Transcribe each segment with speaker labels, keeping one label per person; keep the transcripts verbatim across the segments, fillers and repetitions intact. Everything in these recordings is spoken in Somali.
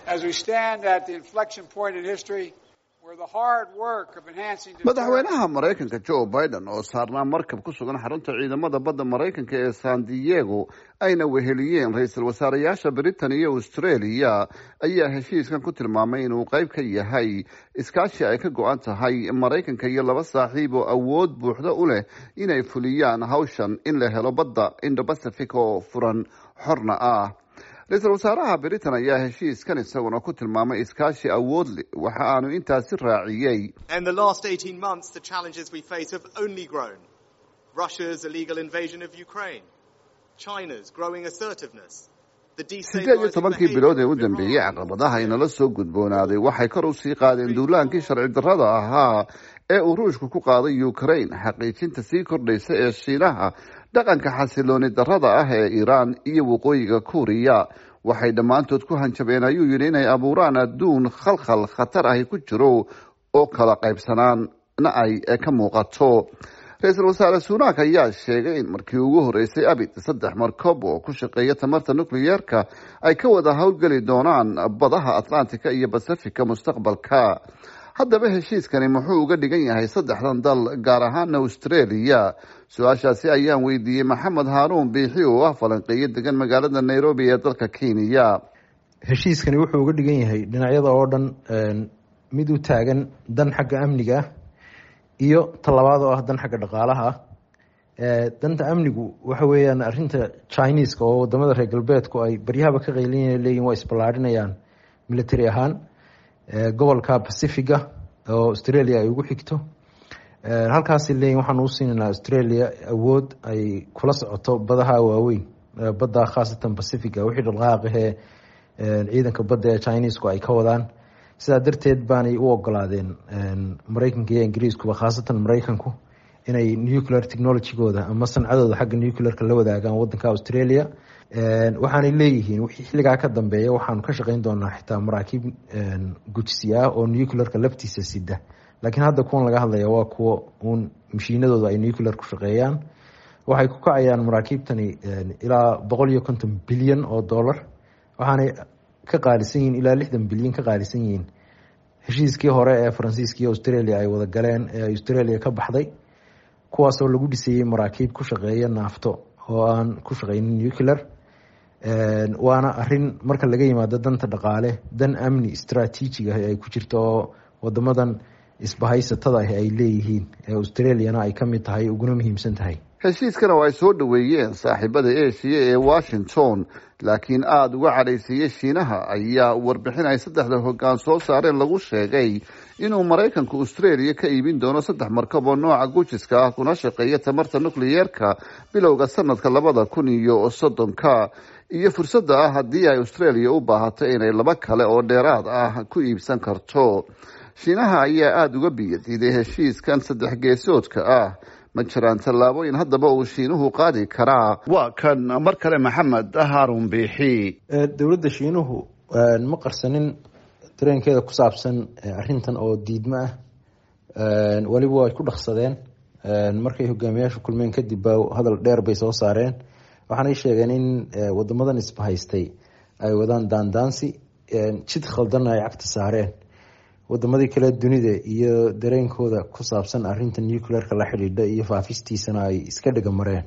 Speaker 1: as we stand at the inflection point in history where the hard work of enhancing
Speaker 2: madaxweynaha Mareykanka Joe Biden oo saarnaa markab ku sugan xarunta ciidamada badda Mareykanka ee San Diego ayna weheliyeen ra'iisul wasaarayaasha Britain iyo Australia ayaa heshiiskan ku tilmaamay inuu qayb ka yahay iskaashi ay ka go'an tahay Mareykanka iyo laba saaxiib oo awood buuxda u leh inay fuliyaan hawshan in la helo badda Indo-Pacific oo furan xorna ah. ra'iisul wasaaraha Britain ayaa heshiiskan isaguna ku tilmaamay iskaashi awood leh waxa aanu intaasi raaciyay.
Speaker 3: In the last eighteen months the challenges we face have only grown. Russia's illegal invasion of Ukraine, China's growing assertiveness, the
Speaker 2: destabilizing tobankii bilood ee u dambeeyay caqabadaha inala soo gudboonaaday waxay kor u sii qaadeen duulaankii sharci darrada ahaa ee uu Ruushku ku qaaday Ukraine, xaqiijinta sii kordhaysa ee Shiinaha, dhaqanka xasilooni darrada ah ee Iran iyo waqooyiga Kuuriya waxay dhammaantood ku hanjabeen ayuu yidhi inay abuuraan adduun khalkhal khatar ah ku jiro oo kala qaybsanaana ay ka muuqato. ra'iisul wasaare Sunak ayaa sheegay in markii ugu horeysay abid saddex markab oo ku shaqeeya tamarta nukliyeerka ay ka wada hawlgeli doonaan badaha Atlantika iyo Pacifica mustaqbalka. haddaba heshiiskani muxuu uga dhigan yahay saddexdan dal gaar ahaan Australia? su-aashaasi ayaan weydiiyey Maxamed Haruun Biixi oo ah falanqeeye degan magaalada Nairobi ee dalka Kenya.
Speaker 4: heshiiskani wuxuu uga dhigan yahay dhinacyada oo dhan mid u taagan dan xagga amniga iyo talabaad oo ah dan xagga dhaqaalaha. danta amnigu waxa weeyaan arrinta Chinese oo wadamada reer galbeedku ay baryahaba ka qaylinayaan leeyihiin waa isballaarinayaan military ahaan gobolka Pacifica oo Australia ay ugu xigto. halkaas leeyahay waxaan u siinaynaa Australia awood ay kula socoto badaha waaweyn, badda khaasatan Pacifica wixii dhaqaaqahe ciidanka badda ee Chinese-ku ay ka wadaan. sidaa darteed baanay u ogolaadeen Mareykanka iyo Ingiriiskuba, khaasatan Mareykanku, inay nuclear technology-gooda ama sancadooda xagga nuclear-ka la wadaagaan wadanka Australia. waxaanay leeyihiin wixii xilligaa ka dambeeya waxaanu ka shaqayn doonaa xitaa maraakiib gujsi ah oo nuclear-ka laftiisa sida. laakiin hadda kuwan laga hadlaya waa kuwa uun mashiinadooda ay nuclear ku shaqeeyaan. waxay ku kacayaan maraakiibtani ilaa boqol iyo konton bilyan oo dollar, waxaanay ka qaalisan yihiin ilaa lixdan bilyan ka qaalisan yihiin heshiiskii hore ee Faransiiska iyo Australia ay wada galeen ee Australia ka baxday, kuwaasoo lagu dhisayay maraakiib ku shaqeeya naafto oo aan ku shaqeynin nuclear. waana arrin marka laga yimaado danta dhaqaale, dan amni istaraatiiji ah ay ku jirto oo wadamadan isbahaysatada ah ay leeyihiin ee Australiana ay ka mid tahay uguna muhiimsan tahay.
Speaker 2: heshiiskana waa ay soo dhaweeyeen saaxiibada Asia ee Washington, laakiin aada uga cadhaysiiyey Shiinaha ayaa warbixin ay saddexda hoggaan soo saareen lagu sheegay inuu Mareykanku Australia ka iibin doono saddex markab oo nooca gujiska ah kuna shaqeeya tamarta nukliyeerka bilowga sanadka labada kun iyo soddonka, iyo fursadda ah haddii ay Australia u baahato inay laba kale oo dheeraad ah ku iibsan karto. Shiinaha ayaa aada uga biyadiiday heshiiskan saddex geesoodka ah. ma jiraan tallaabooyin haddaba uu Shiinuhu qaadi karaa? waa kan mar kale Maxamed Haruun Biixi.
Speaker 4: dowladda Shiinuhu ma qarsanin dareenkeeda ku saabsan arrintan oo diidma ah. waliba way ku dhaqsadeen markay hogaamiyaashu kulmeen kadib baa hadal dheer bay soo saareen. waxaanay sheegeen in wadamadan isbahaystay ay wadaan daandaansi, jid khaldan ay cagta saareen wadamadii kale dunida iyo dareenkooda ku saabsan arrinta nuclear-ka la xidhiidha iyo faafistiisana ay iska dhiga mareen.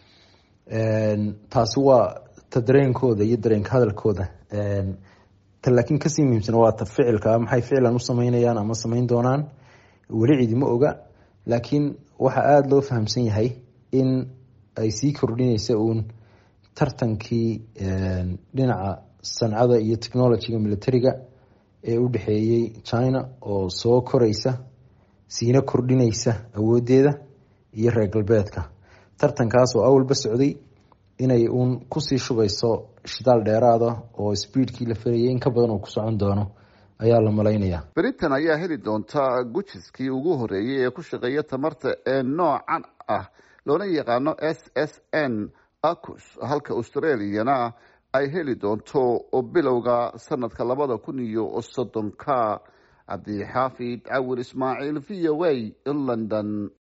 Speaker 4: taasi waa ta dareenkooda iyo dareenka hadalkooda. ta laakiin kasii muhiimsan waa ta ficilka, maxay ficlan u sameynayaan ama sameyn doonaan weli ciidima oga. laakiin waxaa aada loo fahamsan yahay in ay sii kordhinaysa uun tartankii dhinaca sancada iyo technology-ga militariga ee u dhexeeyey China oo soo koraysa siina kordhinaysa awoodeeda iyo reer galbeedka. tartankaas oo awalba socday inay uun kusii shugayso shidaal dheeraada oo speedkii la farayay in ka badan oo ku socon doono ayaa la malaynayaa.
Speaker 2: Britain ayaa heli doonta gujiskii ugu horeeyay ee ku shaqeeya tamarta ee noocan ah loona yaqaano S S N AUKUS, halka Australiana ay heli doonto oo bilowga sanadka labada kun iyo soddonka. Cabdi Xaafid Cawil Ismaaciil, V O A, London.